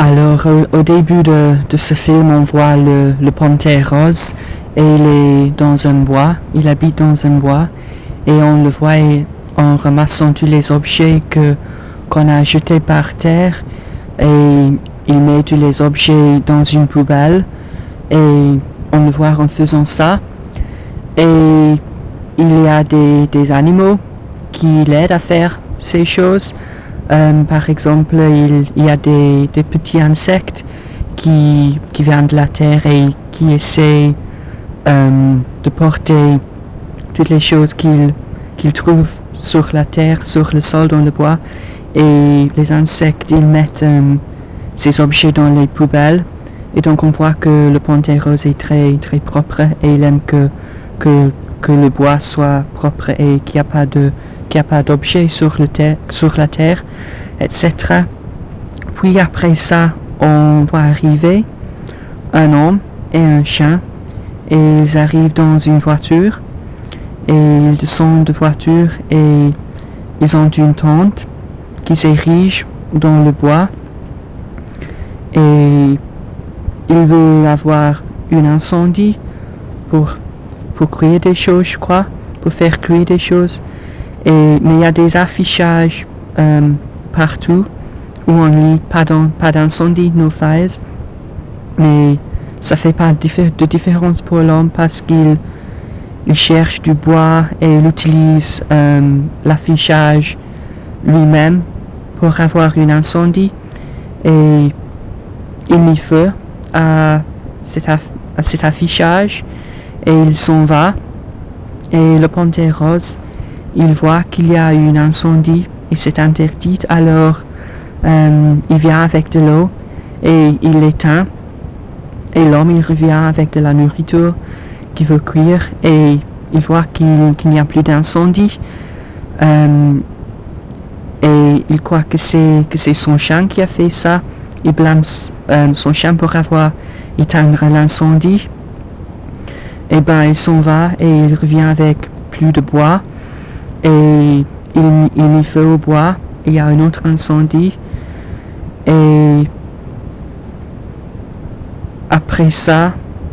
Alors, au début de ce film, on voit le panthère rose et il est dans un bois, il habite dans un bois et on le voit en ramassant tous les objets qu'on a jetés par terre et il met tous les objets dans une poubelle et on le voit en faisant ça. Et il y a des animaux qui l'aident à faire ces choses. Par exemple, il y a des petits insectes qui viennent de la terre et qui essaient de porter toutes les choses qu'ils trouvent sur la terre, sur le sol, dans le bois. Et les insectes, ils mettent ces objets dans les poubelles. Et donc on voit que le panthère rose est très, très propre et il aime que le bois soit propre et qu'il n'y a pas d'objets sur la terre, etc. Puis après ça, on voit arriver un homme et un chien et ils arrivent dans une voiture et ils descendent de voiture et ils ont une tente qui s'érige dans le bois et ils veulent avoir un incendie pour cuire des choses, je crois, pour faire cuire des choses. Mais il y a des affichages partout où on lit pas d'incendie, no fires. Mais ça fait pas de différence pour l'homme parce qu'il cherche du bois et il utilise l'affichage lui-même pour avoir un incendie. Et il met feu à cet affichage et il s'en va. Et le panthère rose, il voit qu'il y a un incendie et c'est interdit, alors il vient avec de l'eau et il l'éteint. Et l'homme, il revient avec de la nourriture qu'il veut cuire et il voit qu'il n'y a plus d'incendie. Et il croit que c'est son chien qui a fait ça. Il blâme son chien pour avoir éteint l'incendie. Et ben il s'en va et il revient avec plus de bois et il met feu au bois et il y a un autre incendie et après ça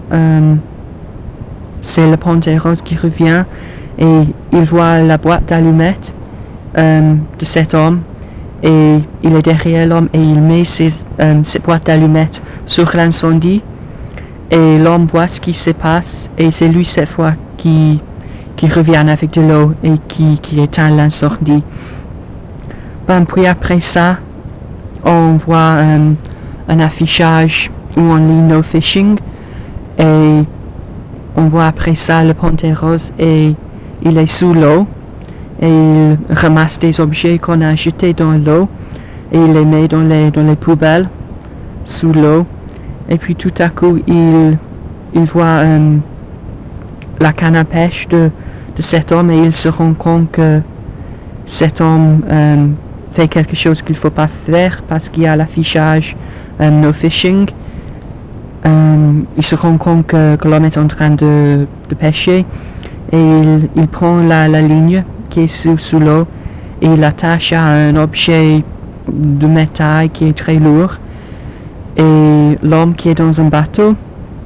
c'est le panthère rose qui revient et il voit la boîte d'allumettes de cet homme et il est derrière l'homme et il met cette boîte d'allumettes sur l'incendie. Et l'homme voit ce qui se passe et c'est lui cette fois qui revient avec de l'eau et qui éteint l'incendie. Puis après ça, on voit un affichage où on lit no fishing et on voit après ça le panthère rose et il est sous l'eau et il ramasse des objets qu'on a jetés dans l'eau et il les met dans les poubelles sous l'eau. Et puis tout à coup, il voit la canne à pêche de cet homme et il se rend compte que cet homme fait quelque chose qu'il ne faut pas faire parce qu'il y a l'affichage no fishing. Il se rend compte que l'homme est en train de pêcher et il prend la ligne qui est sous l'eau et il l'attache à un objet de métal qui est très lourd. Et l'homme qui est dans un bateau,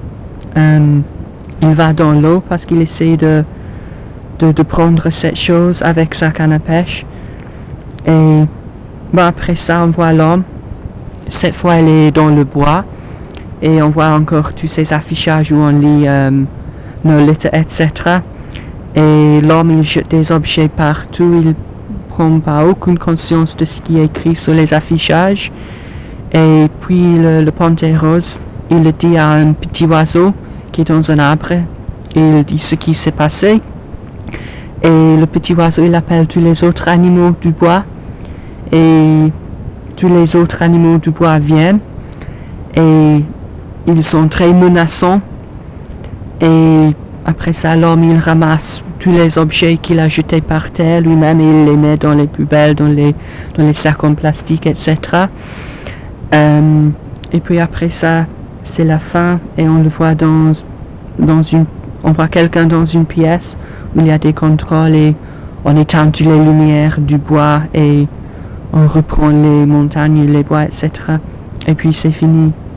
il va dans l'eau parce qu'il essaie de prendre cette chose avec sa canne à pêche. Et après ça, on voit l'homme. Cette fois, elle est dans le bois. Et on voit encore tous ces affichages où on lit no litter, etc. Et l'homme, il jette des objets partout. Il prend pas aucune conscience de ce qui est écrit sur les affichages. Et puis le panthère rose, il le dit à un petit oiseau qui est dans un arbre. Et il dit ce qui s'est passé. Et le petit oiseau, il appelle tous les autres animaux du bois. Et tous les autres animaux du bois viennent. Et ils sont très menaçants. Et après ça, l'homme, il ramasse tous les objets qu'il a jetés par terre lui-même et il les met dans les poubelles, dans les sacs en plastique, etc. Et puis après ça, c'est la fin et on le voit on voit quelqu'un dans une pièce où il y a des contrôles et on éteint toutes les lumières du bois et on reprend les montagnes, les bois, etc. et puis c'est fini.